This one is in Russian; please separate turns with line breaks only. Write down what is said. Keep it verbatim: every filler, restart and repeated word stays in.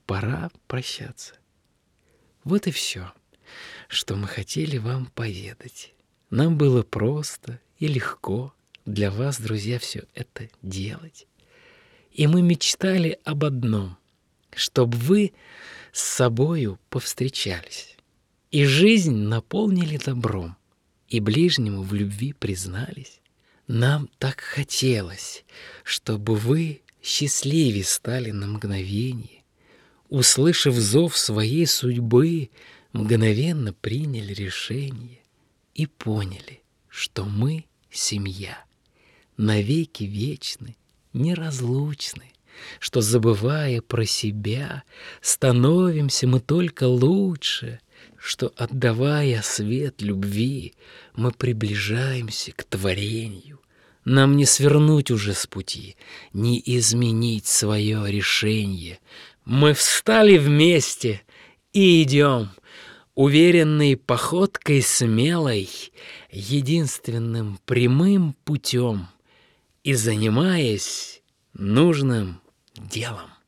пора прощаться. Вот и все, что мы хотели вам поведать. Нам было просто и легко для вас, друзья, все это делать. И мы мечтали об одном, чтобы вы с собою повстречались, и жизнь наполнили добром, и ближнему в любви признались. Нам так хотелось, чтобы вы счастливее стали на мгновенье, услышав зов своей судьбы, мгновенно приняли решение и поняли, что мы семья, навеки вечны, неразлучны, что, забывая про себя, становимся мы только лучше, что, отдавая свет любви, мы приближаемся к творению. Нам не свернуть уже с пути, не изменить свое решение. Мы встали вместе и идем, уверенной походкой смелой, единственным прямым путем и занимаясь нужным делом.